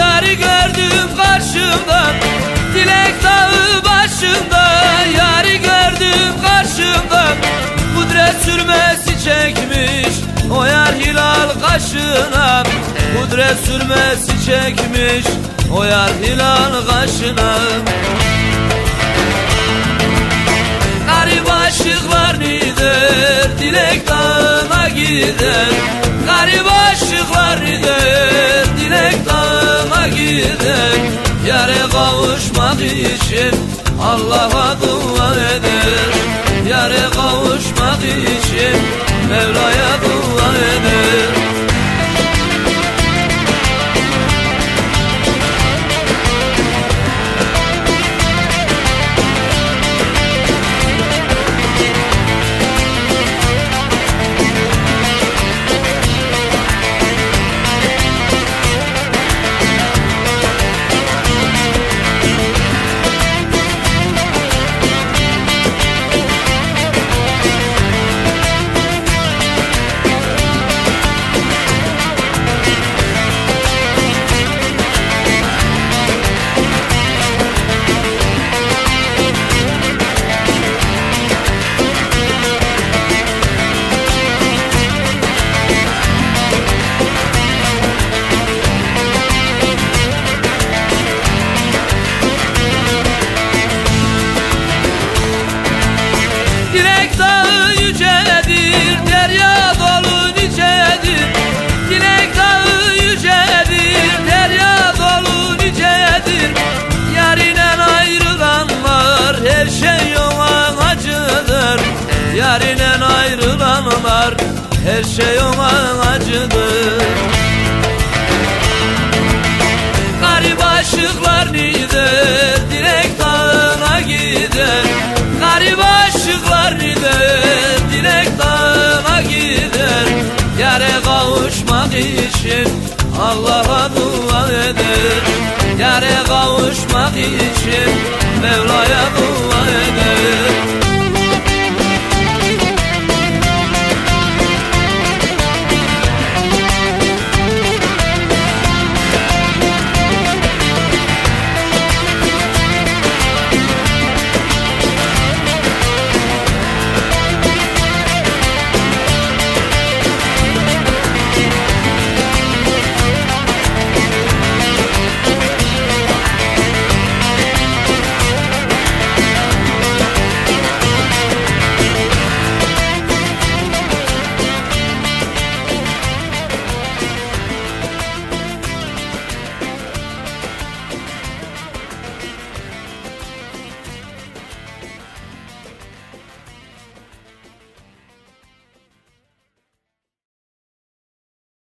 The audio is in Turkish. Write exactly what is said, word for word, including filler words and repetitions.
Yarı gördüm karşımda, Dilek Dağı başında. Yarı gördüm karşımda, kudret sürmesi çekmiş o yar hilal kaşına. Kudret sürmesi çekmiş o yar hilal kaşına. Garip aşıklar nider, Dilek Dağı'na gider. Garip aşıklar nider, Dilek Dağı'na gider. Yare kavuşmak için Allah'a dua eder. Yare kavuşmak için Mevla'ya dua eder. Dilek Dağı yücedir, derya dolu nicedir. Dilek Dağı yücedir, derya dolu nicedir. Yarinden ayrılanlar her şey ona acıdır. Yarinden ayrılanlar her şey ona acıdır. Garip aşıklar nider, Dilek Dağı'na gider. Garip aşıklar nider, Dilek Dağı'na gider. Yare kavuşmak için Allah'a dua eder. Yare kavuşmak için Mevla'ya dua eder.